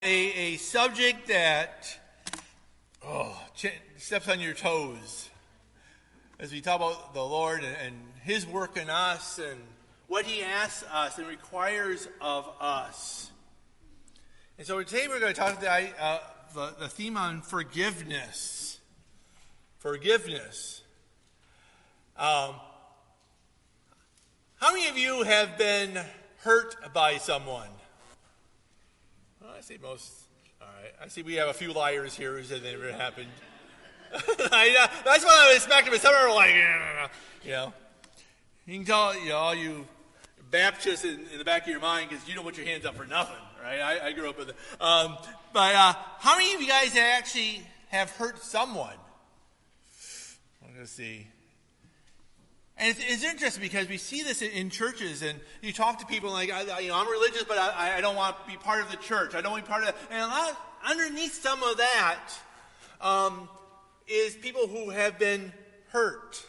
A subject that steps on your toes as we talk about the Lord and His work in us and what He asks us and requires of us. And so today we're going to talk about the theme on forgiveness. Forgiveness. How many of you have been hurt by someone? Well, I see most. All right. I see we have a few liars here who said that never happened. That's what I was expecting, but some are like, you know. You can tell, all you Baptists in the back of your mind, because you don't put your hands up for nothing, right? I grew up with it. But how many of you guys actually have hurt someone? I'm going to see. And it's interesting because we see this in churches, and you talk to people like, I'm religious, but I don't want to be part of the church. I don't want to be part of it. And underneath some of that is people who have been hurt.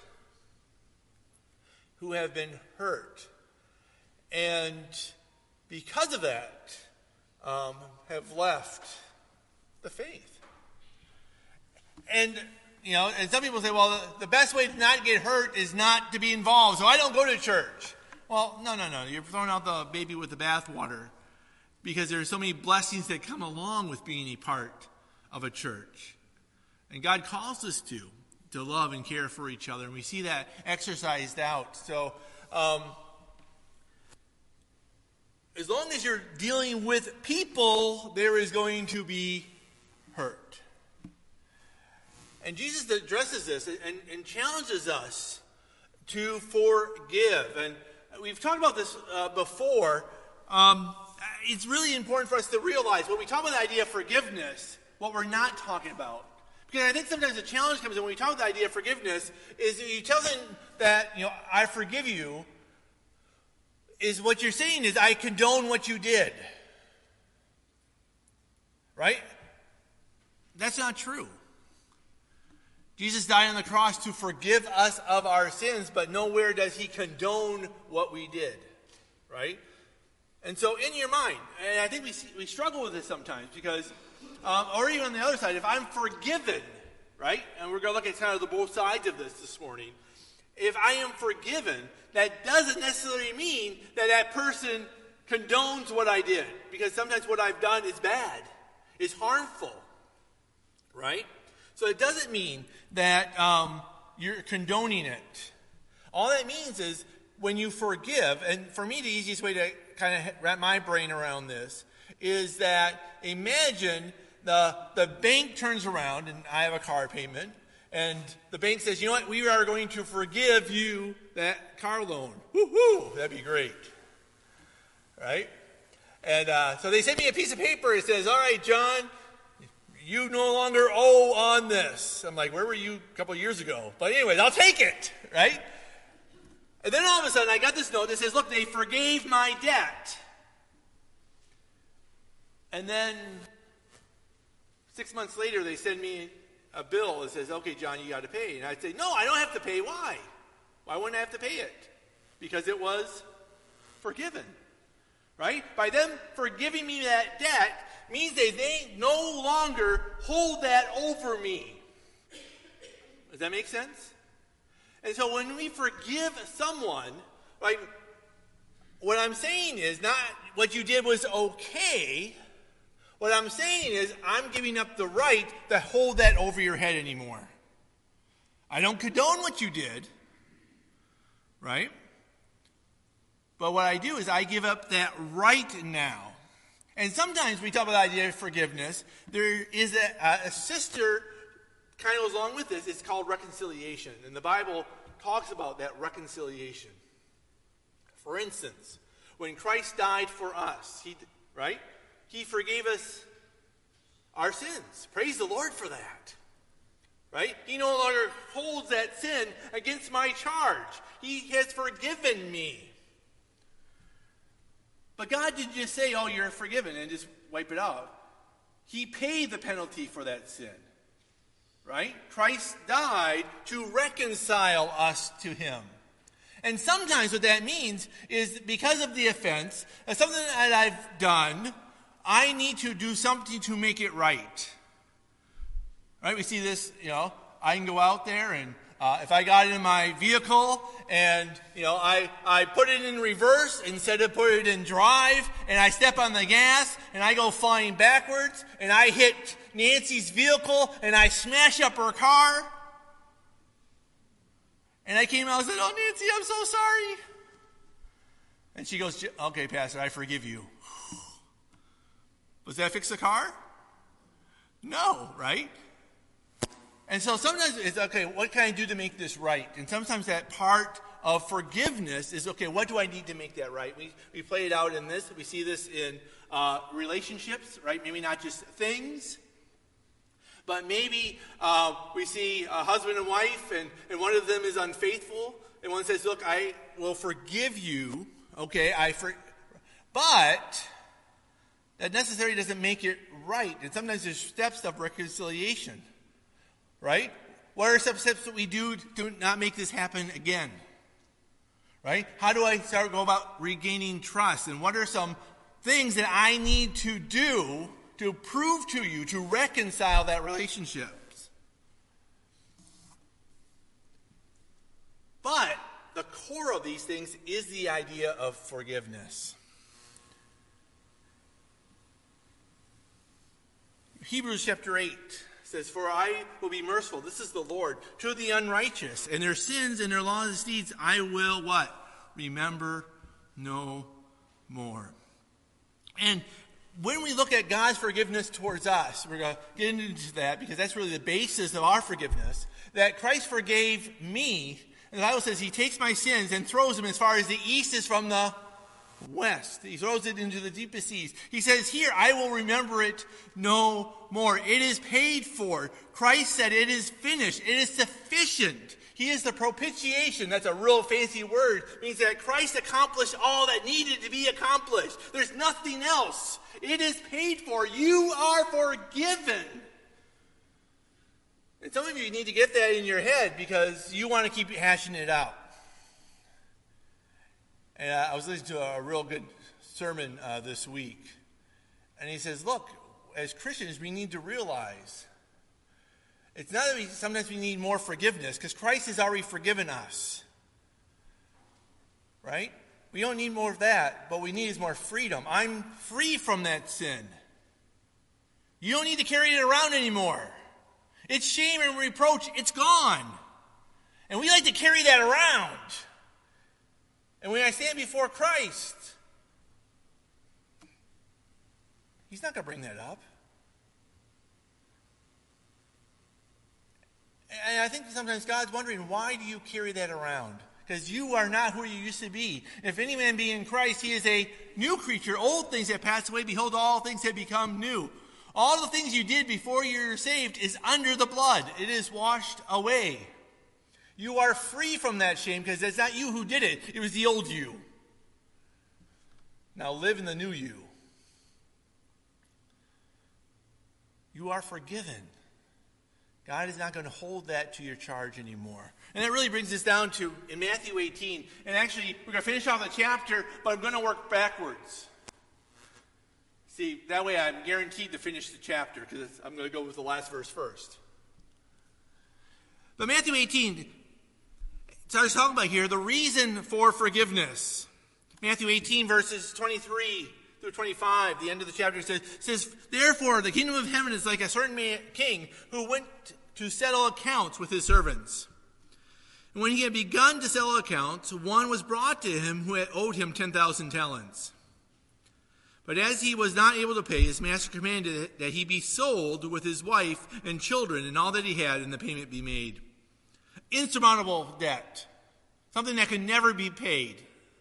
Who have been hurt. And because of that, have left the faith. And some people say, well, the best way to not get hurt is not to be involved, so I don't go to church. Well, no. You're throwing out the baby with the bathwater, because there are so many blessings that come along with being a part of a church. And God calls us to love and care for each other, and we see that exercised out. So, as long as you're dealing with people, there is going to be hurt. And Jesus addresses this and challenges us to forgive. And we've talked about this before. It's really important for us to realize when we talk about the idea of forgiveness, what we're not talking about. Because I think sometimes the challenge comes in when we talk about the idea of forgiveness is you tell them that, I forgive you, is what you're saying is I condone what you did. Right? That's not true. Jesus died on the cross to forgive us of our sins, but nowhere does He condone what we did, right? And so in your mind, and I think we struggle with this sometimes because, or even on the other side, if I'm forgiven, right? And we're going to look at kind of the both sides of this morning. If I am forgiven, that doesn't necessarily mean that person condones what I did, because sometimes what I've done is bad, is harmful, right? So it doesn't mean that you're condoning it. All that means is when you forgive, and for me the easiest way to kind of wrap my brain around this is that imagine the bank turns around, and I have a car payment, and the bank says, you know what, we are going to forgive you that car loan. Woo-hoo, that'd be great. Right? And so they send me a piece of paper. It says, all right, John, you no longer owe on this. I'm like, where were you a couple of years ago? But anyways, I'll take it, right? And then all of a sudden, I got this note that says, look, they forgave my debt. And then 6 months later, they send me a bill that says, okay, John, you got to pay. And I'd say, no, I don't have to pay. Why? Why wouldn't I have to pay it? Because it was forgiven, right? By them forgiving me that debt, means they no longer hold that over me. Does that make sense? And so when we forgive someone, like, what I'm saying is not what you did was okay. What I'm saying is I'm giving up the right to hold that over your head anymore. I don't condone what you did, right? But what I do is I give up that right now. And sometimes we talk about the idea of forgiveness. There is a sister kind of goes along with this. It's called reconciliation. And the Bible talks about that reconciliation. For instance, when Christ died for us, He forgave us our sins. Praise the Lord for that. Right? He no longer holds that sin against my charge. He has forgiven me. But God didn't just say, oh, you're forgiven, and just wipe it out. He paid the penalty for that sin. Right? Christ died to reconcile us to Him. And sometimes what that means is because of the offense, something that I've done, I need to do something to make it right. Right? We see this, I can go out there and if I got in my vehicle and, I put it in reverse instead of put it in drive, and I step on the gas and I go flying backwards and I hit Nancy's vehicle and I smash up her car. And I came out and said, "Oh, Nancy, I'm so sorry." And she goes, "Okay, Pastor, I forgive you." Does that fix the car? No, right? And so sometimes it's, okay, what can I do to make this right? And sometimes that part of forgiveness is, okay, what do I need to make that right? We play it out in this. We see this in relationships, right? Maybe not just things. But maybe we see a husband and wife, and one of them is unfaithful. And one says, "Look, I will forgive you." Okay, but that necessarily doesn't make it right. And sometimes there's steps of reconciliation. Right? What are some steps that we do to not make this happen again? Right? How do I go about regaining trust? And what are some things that I need to do to prove to you, to reconcile that relationship? But the core of these things is the idea of forgiveness. Hebrews chapter 8 says, "For I will be merciful," this is the Lord, "to the unrighteous, and their sins and their lawless deeds I will" what? "Remember no more." And when we look at God's forgiveness towards us, we're going to get into that because that's really the basis of our forgiveness, that Christ forgave me, and the Bible says he takes my sins and throws them as far as the east is from the west. He throws it into the deepest seas. He says here, "I will remember it no more." It is paid for. Christ said it is finished. It is sufficient. He is the propitiation. That's a real fancy word. It means that Christ accomplished all that needed to be accomplished. There's nothing else. It is paid for. You are forgiven. And some of you need to get that in your head because you want to keep hashing it out. And I was listening to a real good sermon this week. And he says, look, as Christians, we need to realize it's not that sometimes we need more forgiveness, because Christ has already forgiven us. Right? We don't need more of that, but we need is more freedom. I'm free from that sin. You don't need to carry it around anymore. It's shame and reproach. It's gone. And we like to carry that around. And when I stand before Christ, he's not going to bring that up. And I think sometimes God's wondering, why do you carry that around? Because you are not who you used to be. If any man be in Christ, he is a new creature. Old things have passed away. Behold, all things have become new. All the things you did before you were saved is under the blood. It is washed away. You are free from that shame because it's not you who did it. It was the old you. Now live in the new you. You are forgiven. God is not going to hold that to your charge anymore. And that really brings us down to, in Matthew 18, and actually we're going to finish off the chapter, but I'm going to work backwards. See, that way I'm guaranteed to finish the chapter because I'm going to go with the last verse first. But Matthew 18, so I was talking about here, the reason for forgiveness. Matthew 18, verses 23 through 25, the end of the chapter says, "Therefore, the kingdom of heaven is like a certain king who went to settle accounts with his servants. And when he had begun to settle accounts, one was brought to him who had owed him 10,000 talents. But as he was not able to pay, his master commanded that he be sold with his wife and children and all that he had, and the payment be made." Insurmountable debt. Something that could never be paid.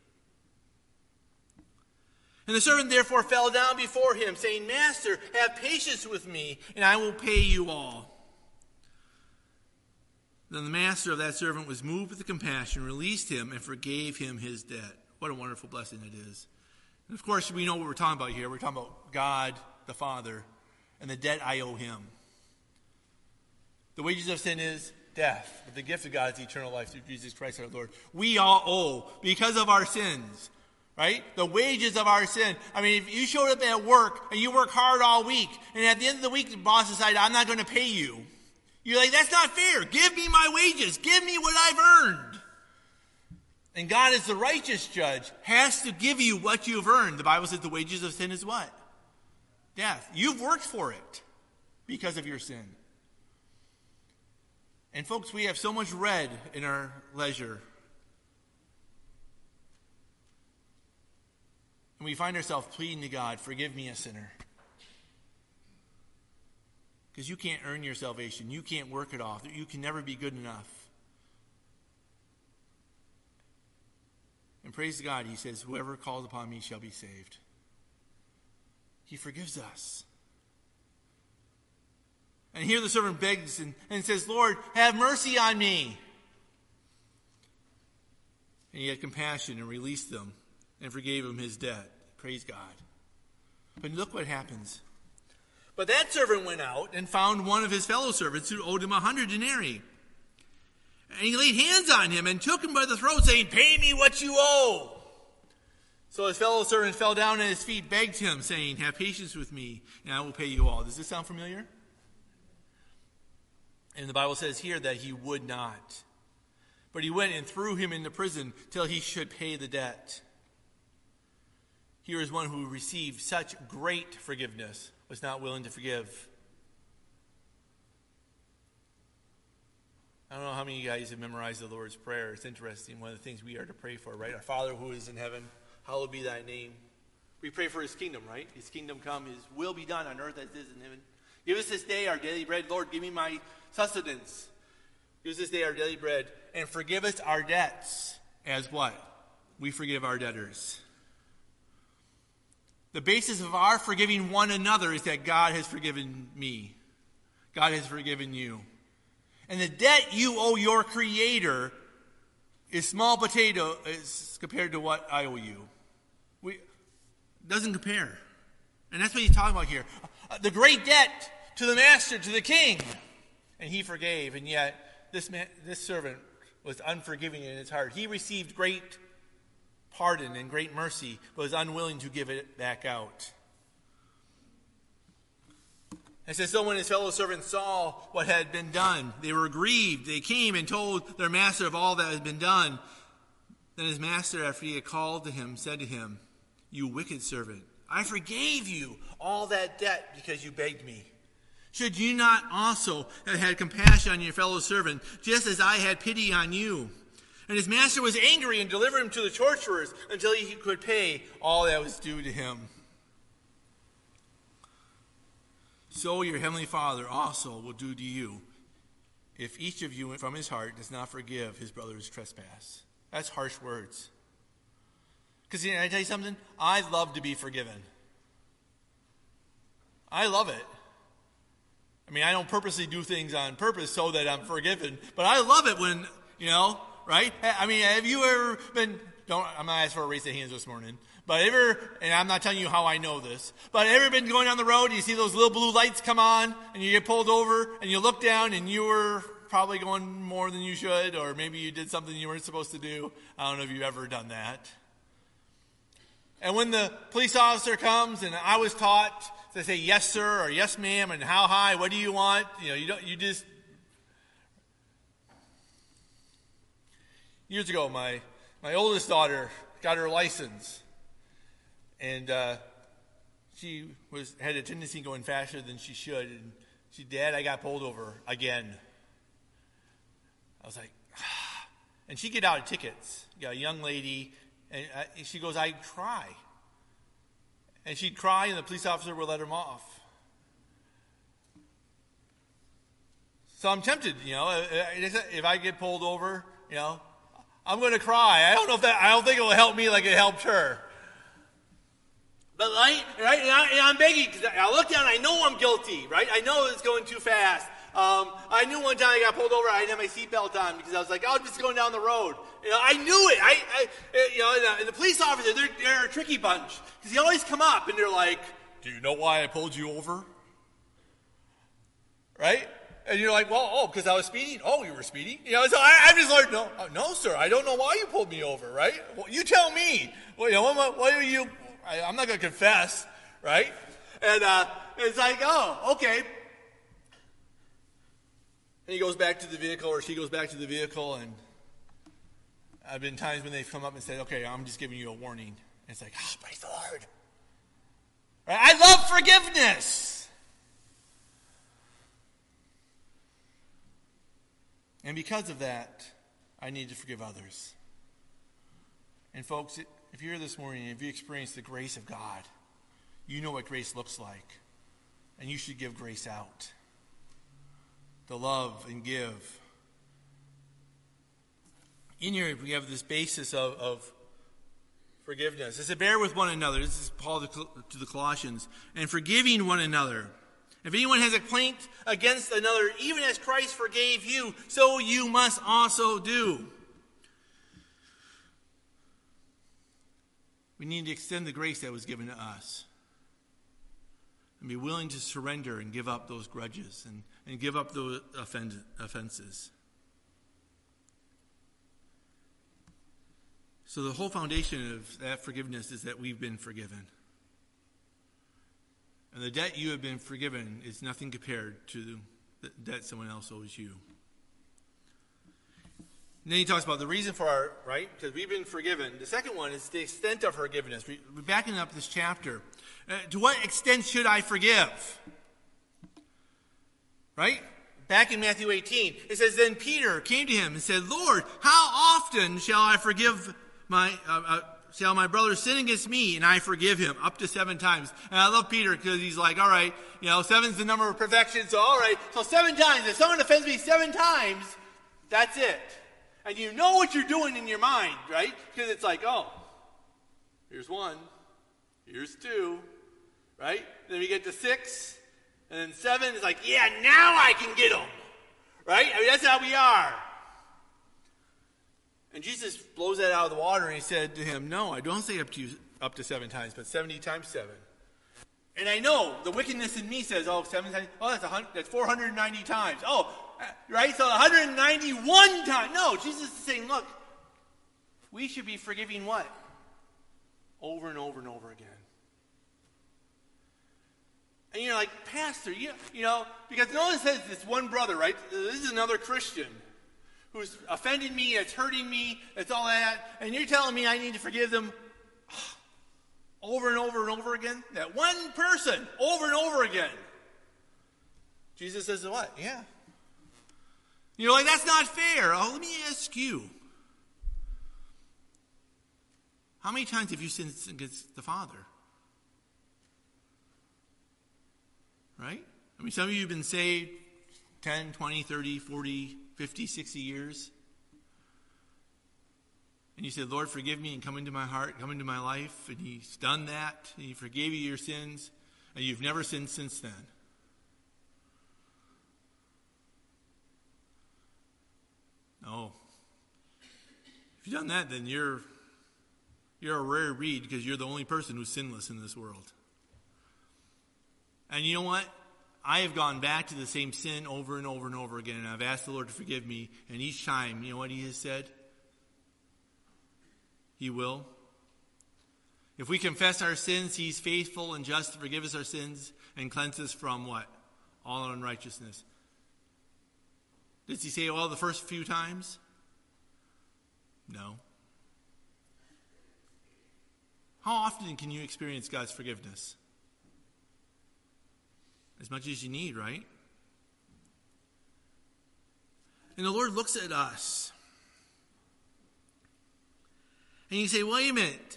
"And the servant therefore fell down before him, saying, 'Master, have patience with me, and I will pay you all.' Then the master of that servant was moved with compassion, released him, and forgave him his debt." What a wonderful blessing it is. And of course, we know what we're talking about here. We're talking about God, the Father, and the debt I owe him. The wages of sin is death, but the gift of God is eternal life through Jesus Christ our Lord. We all owe, because of our sins, Right? The wages of our sin. I mean, if you showed up at work and you work hard all week, and at the end of the week the boss decided, I'm not going to pay you. You're like, that's not fair. Give me my wages. Give me what I've earned. And God, as the righteous judge, has to give you what you've earned. The Bible says the wages of sin is what? Death. You've worked for it because of your sin. And folks, we have so much red in our leisure. And we find ourselves pleading to God, forgive me a sinner. Because you can't earn your salvation. You can't work it off. You can never be good enough. And praise God, he says, whoever calls upon me shall be saved. He forgives us. And here the servant begs and says, Lord, have mercy on me. And he had compassion and released them and forgave him his debt. Praise God. But look what happens. But that servant went out and found one of his fellow servants who owed him 100 denarii. And he laid hands on him and took him by the throat, saying, pay me what you owe. So his fellow servant fell down at his feet, begged him, saying, have patience with me, and I will pay you all. Does this sound familiar? And the Bible says here that he would not. But he went and threw him into prison till he should pay the debt. Here is one who received such great forgiveness, was not willing to forgive. I don't know how many of you guys have memorized the Lord's Prayer. It's interesting. One of the things we are to pray for, right? Our Father who is in heaven, hallowed be thy name. We pray for his kingdom, right? His kingdom come, his will be done on earth as it is in heaven. Give us this day our daily bread. Lord, give me my sustenance. Give us this day our daily bread. And forgive us our debts as what? We forgive our debtors. The basis of our forgiving one another is that God has forgiven me. God has forgiven you. And the debt you owe your Creator is small potato as compared to what I owe you. Doesn't compare. And that's what he's talking about here. The great debt to the master, to the king. And he forgave. And yet this servant was unforgiving in his heart. He received great pardon and great mercy, but was unwilling to give it back out. It says, so when his fellow servants saw what had been done, they were grieved. They came and told their master of all that had been done. Then his master, after he had called to him, said to him, you wicked servant, I forgave you all that debt because you begged me. Should you not also have had compassion on your fellow servant, just as I had pity on you? And his master was angry and delivered him to the torturers until he could pay all that was due to him. So your heavenly Father also will do to you if each of you from his heart does not forgive his brother's trespass. That's harsh words. Because can I tell you something? I love to be forgiven. I love it. I mean, I don't purposely do things on purpose so that I'm forgiven, but I love it when, right? I mean, have you ever been, I'm not asking for a raise of hands this morning, but and I'm not telling you how I know this, but ever been going down the road and you see those little blue lights come on and you get pulled over and you look down and you were probably going more than you should, or maybe you did something you weren't supposed to do. I don't know if you've ever done that. And when the police officer comes, and I was taught to say yes sir or yes ma'am and how high, what do you want? You just. Years ago, my oldest daughter got her license, and she had a tendency going faster than she should, and she, Dad, I got pulled over again. I was like, ah. And she'd get out tickets. A young lady, and she goes, I'd cry. And she'd cry, and the police officer would let her off. So I'm tempted, if I get pulled over, I'm going to cry. I don't think it will help me like it helped her. But right, and I'm begging, because I look down, I know I'm guilty, right? I know it's going too fast. I knew one time I got pulled over, I didn't have my seatbelt on because I was like, I'm just going down the road. I knew it. And the police officers, they're a tricky bunch because they always come up and they're like, do you know why I pulled you over? Right? And you're like, well, because I was speeding? Oh, you were speeding? So I just learned, no, sir, I don't know why you pulled me over, right? Well, you tell me. Well, what are you, I'm not going to confess, right? And it's like, oh, okay. And he goes back to the vehicle, or she goes back to the vehicle, and I've been times when they've come up and said, okay, I'm just giving you a warning. And it's like, praise the Lord. Right? I love forgiveness. And because of that, I need to forgive others. And folks, if you're here this morning, if you experience the grace of God, you know what grace looks like. And you should give grace out. To love and give. In here, we have this basis of forgiveness. It says, bear with one another. This is Paul to the Colossians. And forgiving one another. If anyone has a complaint against another, even as Christ forgave you, so you must also do. We need to extend the grace that was given to us. And be willing to surrender and give up those grudges and give up those offenses. So the whole foundation of that forgiveness is that we've been forgiven. And the debt you have been forgiven is nothing compared to the debt someone else owes you. And then he talks about the reason for our, right? Because we've been forgiven. The second one is the extent of forgiveness. We're backing up this chapter. To what extent should I forgive? Right? Back in Matthew 18, it says, then Peter came to him and said, Lord, how often shall I forgive shall my brother sin against me and I forgive him? Up to 7 times. And I love Peter because he's like, all right, 7's the number of perfection. So all right, so 7 times. If someone offends me 7 times, that's it. And you know what you're doing in your mind, right? Because it's like, oh, here's 1, here's 2, right? And then we get to 6, and then 7 is like, yeah, now I can get them, right? I mean, that's how we are. And Jesus blows that out of the water, and he said to him, no, I don't say up to 7 times, but 70 times 7. And I know the wickedness in me says, 7 times, that's 490 times. Right? So 191 times. No, Jesus is saying, look, we should be forgiving what? Over and over and over again. And you're like, Pastor, because notice it says this one brother, right? This is another Christian who's offended me, it's hurting me, it's all that, and you're telling me I need to forgive them over and over and over again? That one person, over and over again. Jesus says what? Yeah. You're like, that's not fair. Let me ask you. How many times have you sinned against the Father? Right? I mean, some of you have been saved 10, 20, 30, 40, 50, 60 years. And you said, Lord, forgive me and come into my heart, come into my life. And he's done that. And he forgave you your sins. And you've never sinned since then. No. If you've done that, then you're a rare breed because you're the only person who's sinless in this world. And you know what? I have gone back to the same sin over and over and over again, and I've asked the Lord to forgive me, and each time, you know what he has said? He will. If we confess our sins, he's faithful and just to forgive us our sins and cleanse us from what? All unrighteousness. Does he say all the first few times? No. How often can you experience God's forgiveness? As much as you need, right? And the Lord looks at us. And you say, wait a minute.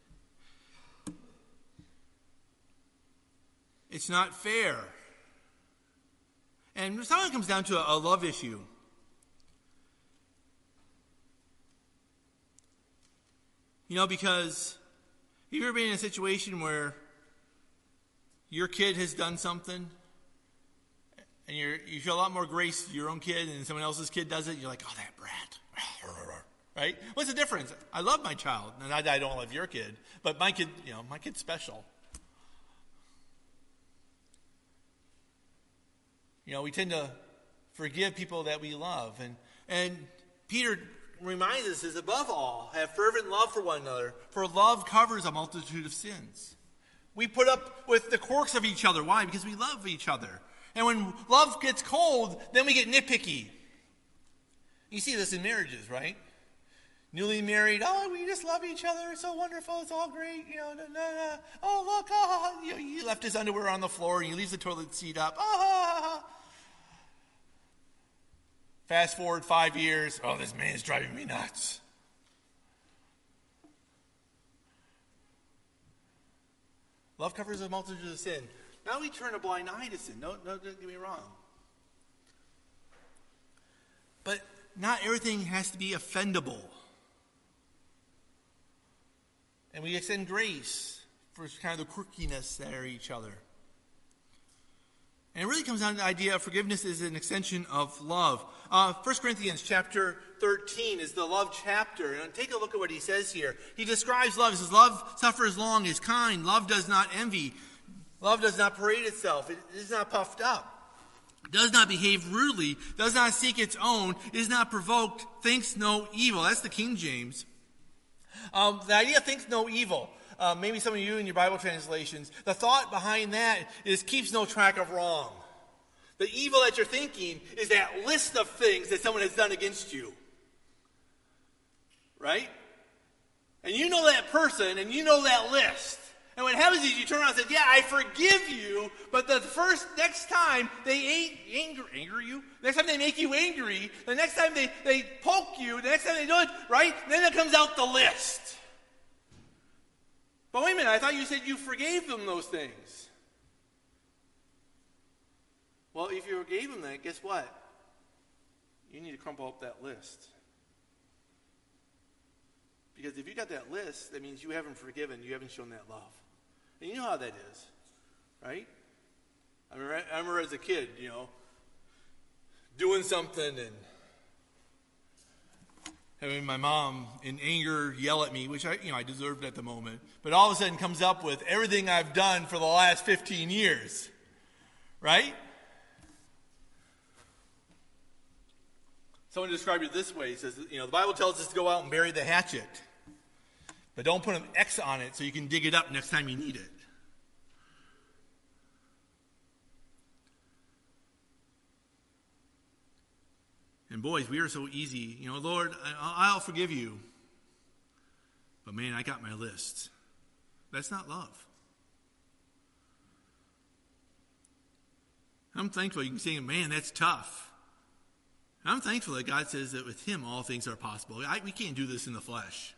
It's not fair. And sometimes it comes down to a love issue. Because you've ever been in a situation where your kid has done something, and you feel a lot more grace to your own kid, and someone else's kid does it, you're like, oh, that brat. Right? What's the difference? I love my child, and I don't love your kid, but my kid, my kid's special. We tend to forgive people that we love. And Peter reminds us is above all, have fervent love for one another, for love covers a multitude of sins. We put up with the quirks of each other. Why? Because we love each other. And when love gets cold, then we get nitpicky. You see this in marriages, right? Newly married, oh, we just love each other. It's so wonderful. It's all great. Oh, look. Oh, he left his underwear on the floor and he leaves the toilet seat up. Fast forward 5 years. Oh, this man is driving me nuts. Love covers a multitude of sin. Now we turn a blind eye to sin. No, don't get me wrong. But not everything has to be offendable. And we extend grace for kind of the quirkiness that are each other. And it really comes down to the idea of forgiveness is an extension of love. 1 Corinthians chapter 13 is the love chapter. And take a look at what he says here. He describes love. He says, love suffers long, is kind. Love does not envy. Love does not parade itself. It is not puffed up. Does not behave rudely. Does not seek its own. Is not provoked. Thinks no evil. That's the King James. The idea thinks no evil. Maybe some of you in your Bible translations, the thought behind that is keeps no track of wrong. The evil that you're thinking is that list of things that someone has done against you. Right? And you know that person and you know that list. And what happens is you turn around and say, yeah, I forgive you, but next time they anger you, next time they make you angry, the next time they poke you, the next time they do it, right? Then it comes out the list. But wait a minute, I thought you said you forgave them those things. Well, if you forgave them that, guess what? You need to crumple up that list. Because if you got that list, that means you haven't forgiven, you haven't shown that love. And you know how that is, right? I remember as a kid, doing something and having my mom in anger yell at me, which I deserved at the moment. But all of a sudden comes up with everything I've done for the last 15 years, right? Someone described it this way. He says, the Bible tells us to go out and bury the hatchet. But don't put an X on it so you can dig it up next time you need it. And boys, we are so easy. Lord, I'll forgive you. But man, I got my list. That's not love. I'm thankful you can say, man, that's tough. I'm thankful that God says that with him all things are possible. We can't do this in the flesh.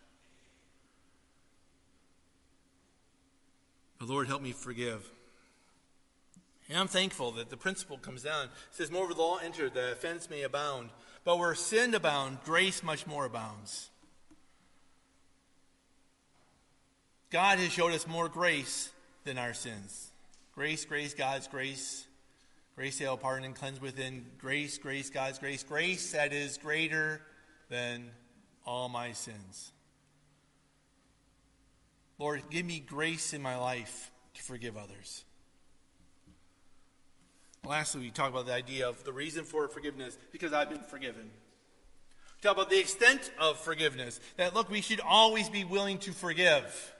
But Lord, help me forgive. And I'm thankful that the principle comes down. It says, moreover, the law entered, the offense may abound. But where sin abound, grace much more abounds. God has showed us more grace than our sins. Grace, God's grace. Grace that will pardon and cleanse within. Grace, God's grace. Grace that is greater than all my sins. Lord, give me grace in my life to forgive others. Lastly, we talk about the idea of the reason for forgiveness, because I've been forgiven. We talk about the extent of forgiveness, that, look, we should always be willing to forgive.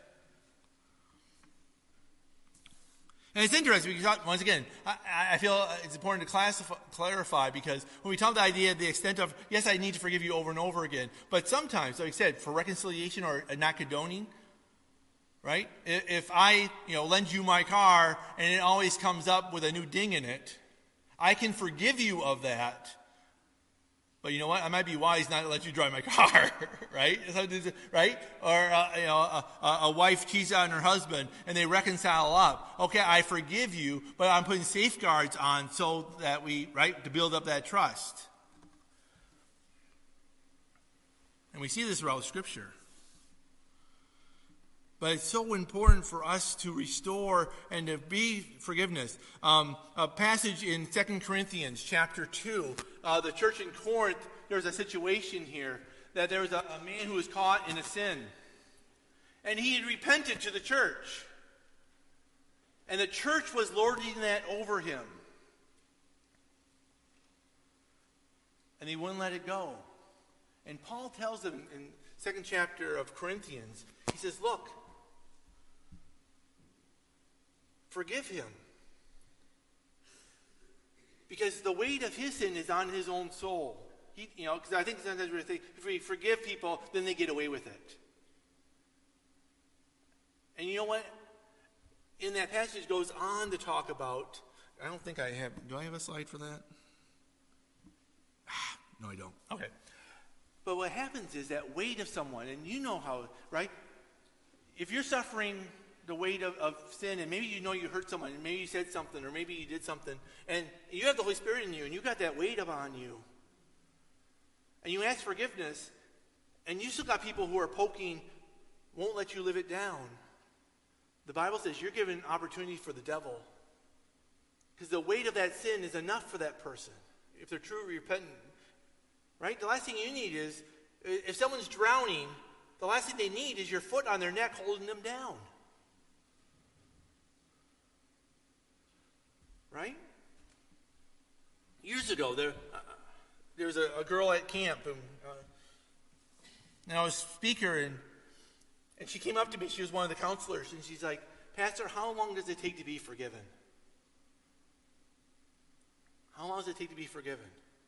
And it's interesting because, once again, I feel it's important to clarify, because when we talk about the idea of the extent of, yes, I need to forgive you over and over again, but sometimes, like I said, for reconciliation or not condoning, right? If I, lend you my car and it always comes up with a new ding in it, I can forgive you of that. But you know what? I might be wise not to let you drive my car, right? Right? Or a wife cheats on her husband and they reconcile up. Okay, I forgive you, but I'm putting safeguards on so that to build up that trust. And we see this throughout Scripture. But it's so important for us to restore and to be forgiveness. A passage in 2 Corinthians chapter 2, the church in Corinth, there's a situation here that there was a man who was caught in a sin. And he had repented to the church. And the church was lording that over him. And they wouldn't let it go. And Paul tells them in the 2nd chapter of Corinthians, he says, look, forgive him. Because the weight of his sin is on his own soul. Because I think sometimes we think if we forgive people, then they get away with it. And you know what? In that passage goes on to talk about, I don't think I have, do I have a slide for that? No, I don't. Okay. But what happens is that weight of someone, and you know how, right? If you're suffering the weight of sin, and maybe you know you hurt someone, and maybe you said something, or maybe you did something, and you have the Holy Spirit in you, and you got that weight upon you, and you ask forgiveness, and you still got people who are poking, won't let you live it down. The Bible says you're given opportunity for the devil, because the weight of that sin is enough for that person, if they're truly repentant. Right? The last thing you need is, if someone's drowning, the last thing they need is your foot on their neck holding them down. Right? Years ago, there was a girl at camp, and I was speaker, and she came up to me. She was one of the counselors, and she's like, Pastor, how long does it take to be forgiven? How long does it take to be forgiven?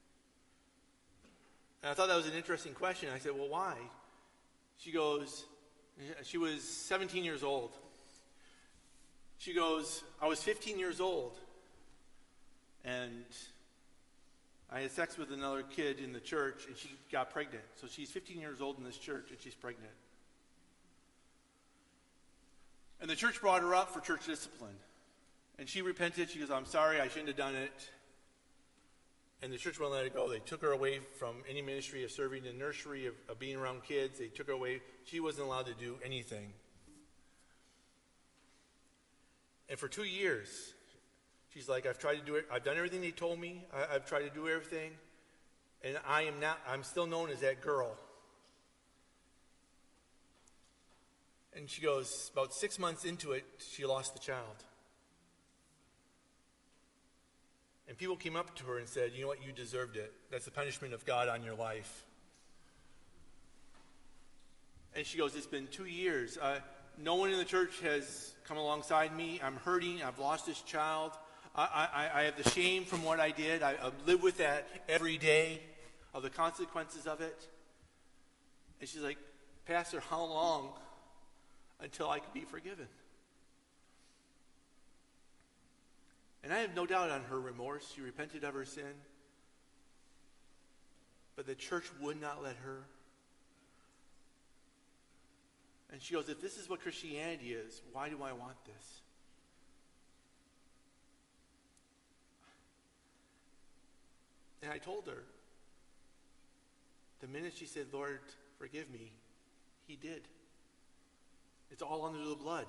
And I thought that was an interesting question. I said, well, why? She goes, she was 17 years old. She goes, I was 15 years old, and I had sex with another kid in the church, and she got pregnant. So she's 15 years old in this church, and she's pregnant. And the church brought her up for church discipline. And she repented. She goes, I'm sorry, I shouldn't have done it. And the church wouldn't let her go. They took her away from any ministry of serving in the nursery, of being around kids. They took her away. She wasn't allowed to do anything. And for 2 years, she's like, I've tried to do it. I've done everything they told me. I've tried to do everything. And I'm still known as that girl. And she goes, about 6 months into it, she lost the child. And people came up to her and said, you know what, you deserved it. That's the punishment of God on your life. And she goes, it's been 2 years. No one in the church has come alongside me. I'm hurting. I've lost this child. I have the shame from what I did. I live with that every day, of the consequences of it. And she's like, Pastor, how long until I could be forgiven? And I have no doubt on her remorse. She repented of her sin. But the church would not let her. And she goes, if this is what Christianity is, why do I want this? And I told her, the minute she said, Lord, forgive me, he did. It's all under the blood.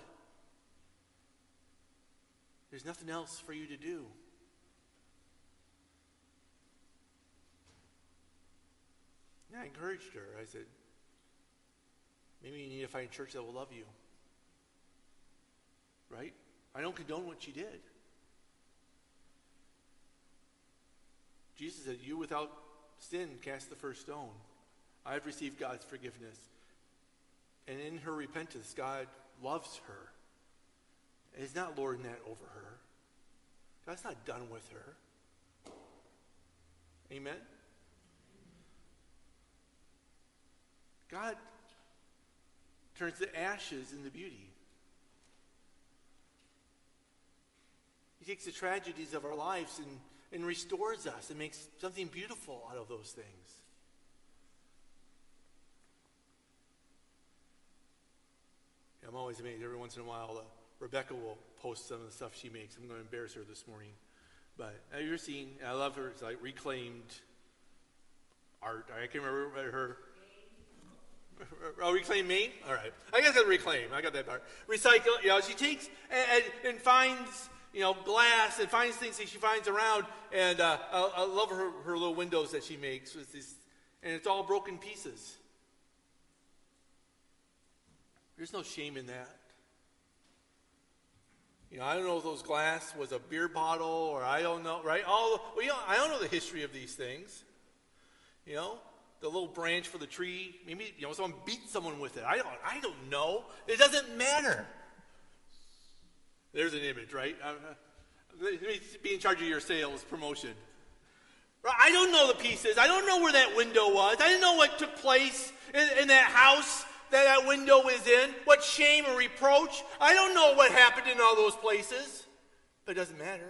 There's nothing else for you to do. And I encouraged her. I said, maybe you need to find a church that will love you. Right? I don't condone what she did. Jesus said, you without sin cast the first stone. I have received God's forgiveness. And in her repentance, God loves her. And he's not lording that over her. God's not done with her. Amen? God turns the ashes into beauty. He takes the tragedies of our lives and restores us and makes something beautiful out of those things. I'm always amazed. Every once in a while, Rebecca will post some of the stuff she makes. I'm going to embarrass her this morning. But you're seeing, I love her, it's like reclaimed art. I can remember her. Oh, Reclaim Maine? All right. I guess that's Reclaim. I got that part. Recycle. She takes and finds, glass and finds things that she finds around. And I love her little windows that she makes with these, and it's all broken pieces. There's no shame in that. I don't know if those glass was a beer bottle, or I don't know, right? I don't know the history of these things. You know, the little branch for the tree. Maybe, someone beat someone with it. I don't know. It doesn't matter. There's an image, right? Let me be in charge of your sales promotion. I don't know the pieces. I don't know where that window was. I didn't know what took place in that house that window was in. What shame or reproach. I don't know what happened in all those places. But it doesn't matter.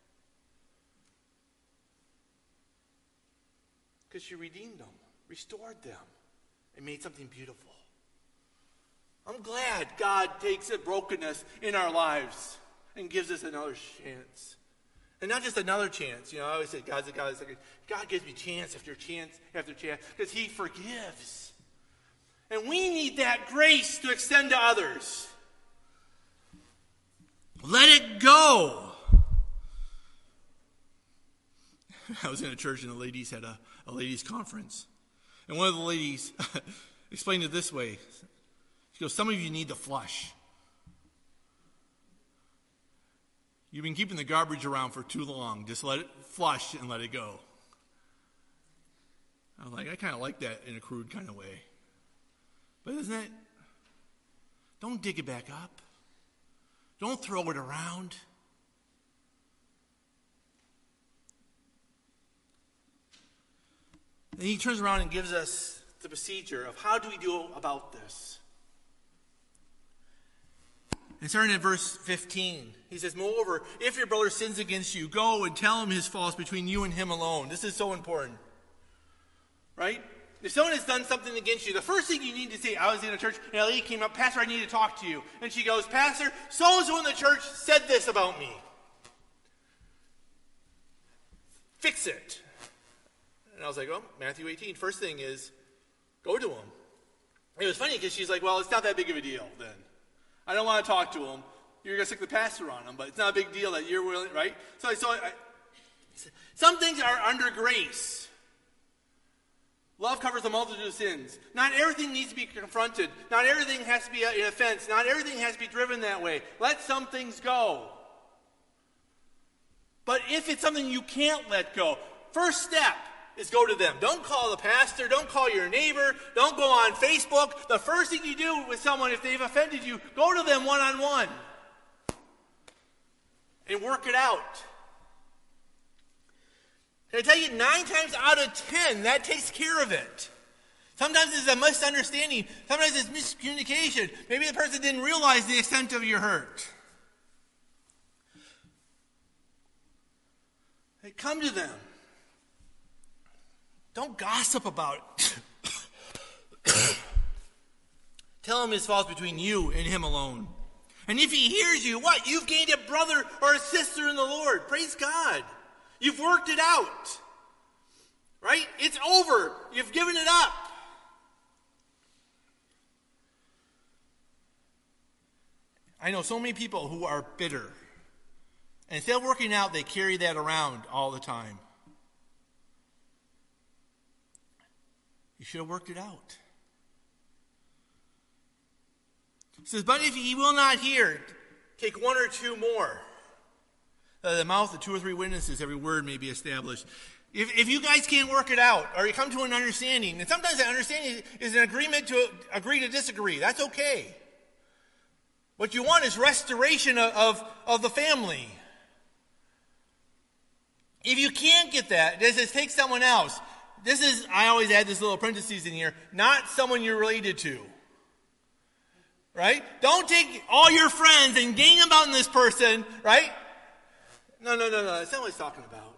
Because she redeemed them, restored them, and made something beautiful. I'm glad God takes a brokenness in our lives and gives us another chance. And not just another chance. I always say God gives me chance after chance after chance because he forgives. And we need that grace to extend to others. Let it go. I was in a church and the ladies had a ladies' conference. And one of the ladies explained it this way. She goes, some of you need to flush. You've been keeping the garbage around for too long. Just let it flush and let it go. I was like, I kind of like that in a crude kind of way. But isn't it? Don't dig it back up. Don't throw it around. And he turns around and gives us the procedure of how do we do about this. And starting at verse 15, he says, moreover, if your brother sins against you, go and tell him his faults between you and him alone. This is so important. Right? If someone has done something against you, the first thing you need to say, I was in a church, and a lady came up, Pastor, I need to talk to you. And she goes, Pastor, so-and-so in the church said this about me. Fix it. And I was like, oh, Matthew 18. First thing is, go to him. It was funny because she's like, well, it's not that big of a deal then. I don't want to talk to him. You're going to stick the pastor on him, but it's not a big deal that you're willing, right? So some things are under grace. Love covers a multitude of sins. Not everything needs to be confronted. Not everything has to be an offense. Not everything has to be driven that way. Let some things go. But if it's something you can't let go, first step is go to them. Don't call the pastor. Don't call your neighbor. Don't go on Facebook. The first thing you do with someone, if they've offended you, go to them one-on-one and work it out. Can I tell you, 9 times out of 10, that takes care of it. Sometimes it's a misunderstanding. Sometimes it's miscommunication. Maybe the person didn't realize the extent of your hurt. Hey, come to them. Don't gossip about it. Tell him his faults between you and him alone. And if he hears you, what? You've gained a brother or a sister in the Lord. Praise God. You've worked it out. Right? It's over. You've given it up. I know so many people who are bitter. And instead of working out, they carry that around all the time. You should have worked it out. It says, but if he will not hear, take 1 or 2 more. The mouth of 2 or 3 witnesses, every word may be established. If you guys can't work it out, or you come to an understanding, and sometimes that understanding is an agreement to agree to disagree. That's okay. What you want is restoration of the family. If you can't get that, this is take someone else. This is, I always add this little parentheses in here, not someone you're related to. Right? Don't take all your friends and gang them on this person, right? No. That's not what he's talking about.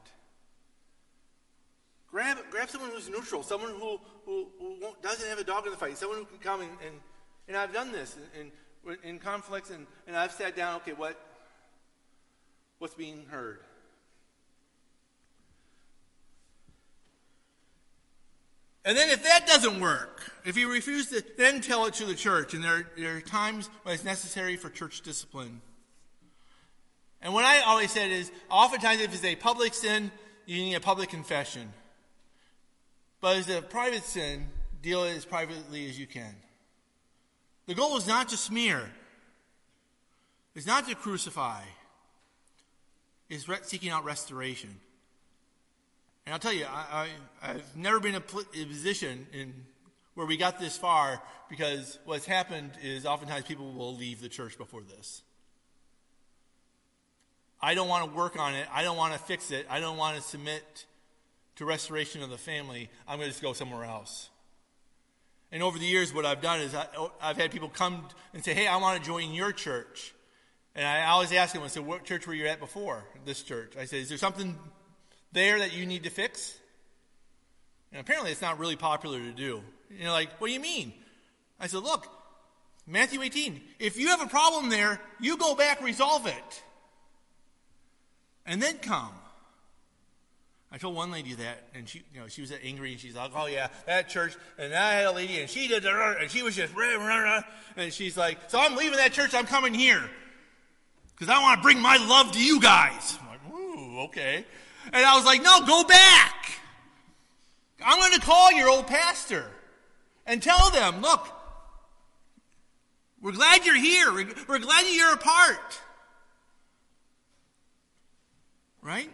Grab someone who's neutral, someone who doesn't have a dog in the fight, someone who can come and I've done this in conflicts and I've sat down, okay, what's being heard? And then if that doesn't work, if you refuse to, then tell it to the church. And there are times when it's necessary for church discipline. And what I always said is, oftentimes if it's a public sin, you need a public confession. But as a private sin, deal it as privately as you can. The goal is not to smear. It's not to crucify. It's seeking out restoration. And I'll tell you, I've never been in a position where we got this far, because what's happened is oftentimes people will leave the church before this. I don't want to work on it. I don't want to fix it. I don't want to submit to restoration of the family. I'm going to just go somewhere else. And over the years, what I've done is I've had people come and say, hey, I want to join your church. And I always ask them, I said, what church were you at before this church? I said, is there something there that you need to fix? And apparently it's not really popular to do. You know, like, what do you mean? I said, look, Matthew 18, if you have a problem there, you go back, resolve it. And then come. I told one lady that, and she was angry, and she's like, oh yeah, that church, and I had a lady, and she did, and she was just, and she's like, so I'm leaving that church, I'm coming here, because I want to bring my love to you guys. I'm like, ooh, okay. And I was like, no, go back. I'm going to call your old pastor and tell them, look, we're glad you're here. We're glad you're a part. Right?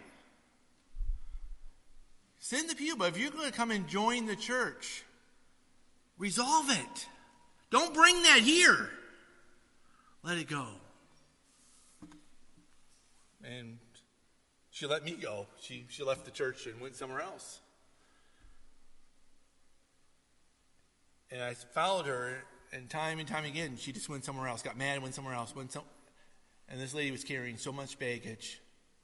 Sit in the pew, but if you're going to come and join the church, resolve it. Don't bring that here. Let it go. And she let me go. She left the church and went somewhere else. And I followed her, and time again, she just went somewhere else, got mad and went somewhere else. And this lady was carrying so much baggage.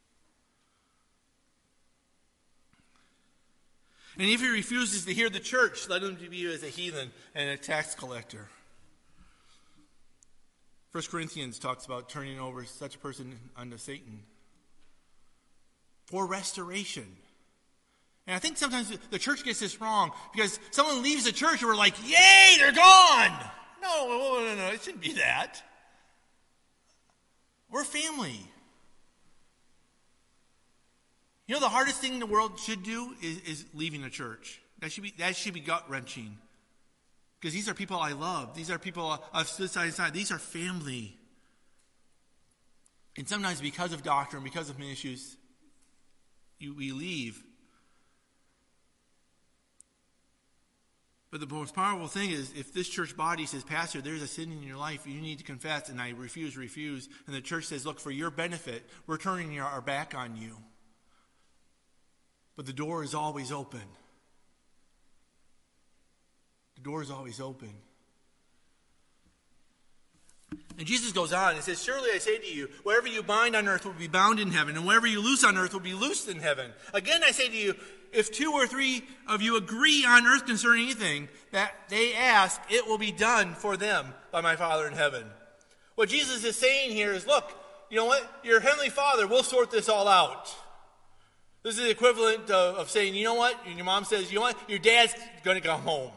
And if he refuses to hear the church, let him be as a heathen and a tax collector. 1 Corinthians talks about turning over such a person unto Satan for restoration. And I think sometimes the church gets this wrong, because someone leaves the church and we're like, yay, they're gone. No, it shouldn't be that. We're family. You know, the hardest thing the world should do is leaving a church. That should be gut-wrenching. Because these are people I love. These are people I've stood side by side. These are family. And sometimes because of doctrine, because of issues, we leave. But the most powerful thing is, if this church body says, Pastor, there's a sin in your life, you need to confess, and I refuse, and the church says, look, for your benefit, we're turning our back on you. But the door is always open. The door is always open. And Jesus goes on and says, surely I say to you, whatever you bind on earth will be bound in heaven, and whatever you loose on earth will be loosed in heaven. Again, I say to you, if 2 or 3 of you agree on earth concerning anything that they ask, it will be done for them by my Father in heaven. What Jesus is saying here is, look, you know what? Your heavenly Father will sort this all out. This is the equivalent of saying, you know what? And your mom says, you know what? Your dad's going to come home.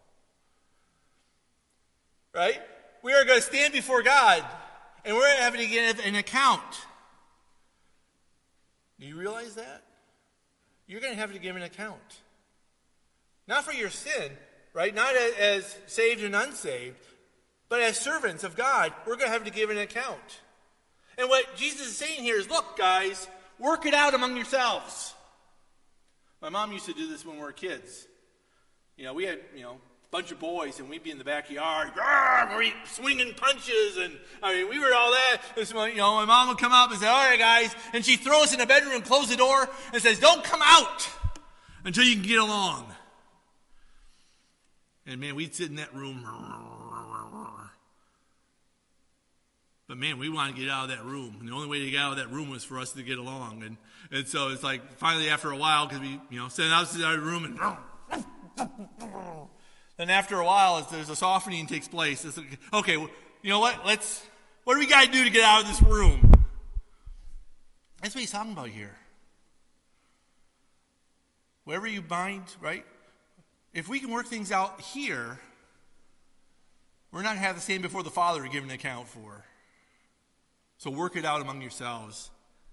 Right? We are going to stand before God, and we're having to give an account. Do you realize that? You're going to have to give an account. Not for your sin, right? Not as saved and unsaved, but as servants of God, we're going to have to give an account. And what Jesus is saying here is, look, guys, work it out among yourselves. My mom used to do this when we were kids. You know, we had, a bunch of boys, and we'd be in the backyard, we're swinging punches, and we were all that. And so, my mom would come up and say, all right, guys, and she'd throw us in the bedroom and close the door and says, don't come out until you can get along. And man, we'd sit in that room. But man, we wanted to get out of that room. And the only way to get out of that room was for us to get along. And so it's like, finally after a while, because we, sat outside the room and then after a while, as there's a softening takes place, it's like, okay, you know what? What do we got to do to get out of this room? That's what he's talking about here. Wherever you bind, right? If we can work things out here, we're not going to have the same before the Father to give an account for. So work it out among yourselves.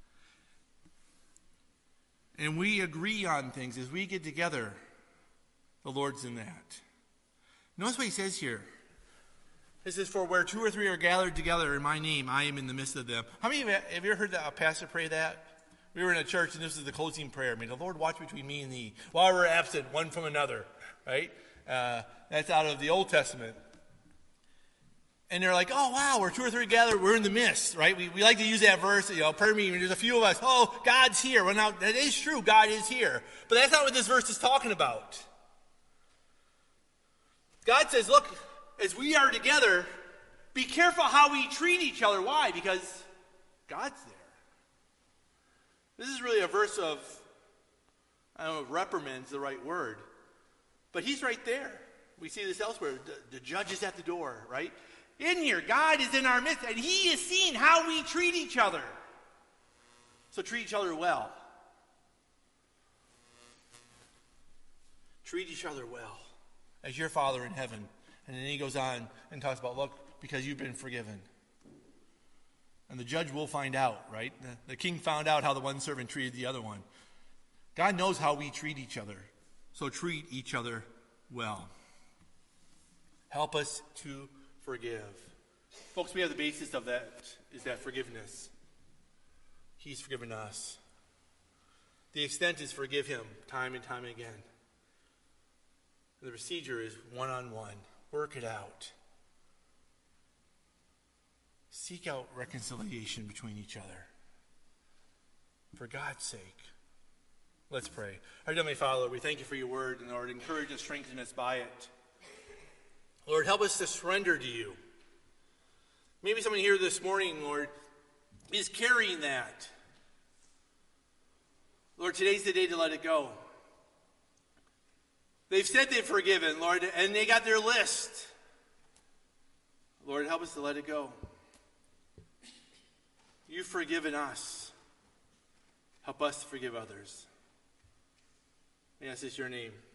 And we agree on things as we get together. The Lord's in that. Notice what he says here. It says, for where 2 or 3 are gathered together in my name, I am in the midst of them. How many of you have ever heard a pastor pray that? We were in a church, and this is the closing prayer. May the Lord watch between me and thee, while we're absent one from another, right? That's out of the Old Testament. And they're like, oh, wow, we're two or three gathered, we're in the midst, right? We like to use that verse, prayer meeting, there's a few of us, oh, God's here. Well, now, that is true, God is here. But that's not what this verse is talking about. God says, look, as we are together, be careful how we treat each other. Why? Because God's there. This is really a verse of, I don't know if reprimand's the right word, but he's right there. We see this elsewhere. The judge is at the door, right? In here, God is in our midst, and he is seeing how we treat each other. So treat each other well. Treat each other well, as your Father in heaven. And then he goes on and talks about, look, because you've been forgiven. And the judge will find out, right? The king found out how the one servant treated the other one. God knows how we treat each other. So treat each other well. Help us to forgive. Folks, we have the basis of that, is that forgiveness. He's forgiven us. The extent is forgive him time and time again. The procedure is one-on-one. Work it out. Seek out reconciliation between each other. For God's sake. Let's pray. Our Heavenly Father, we thank you for your word, and Lord, encourage us, strengthen us by it. Lord, help us to surrender to you. Maybe someone here this morning, Lord, is carrying that. Lord, today's the day to let it go. They've said they've forgiven, Lord, and they got their list. Lord, help us to let it go. You've forgiven us. Help us to forgive others. Yes, it's your name.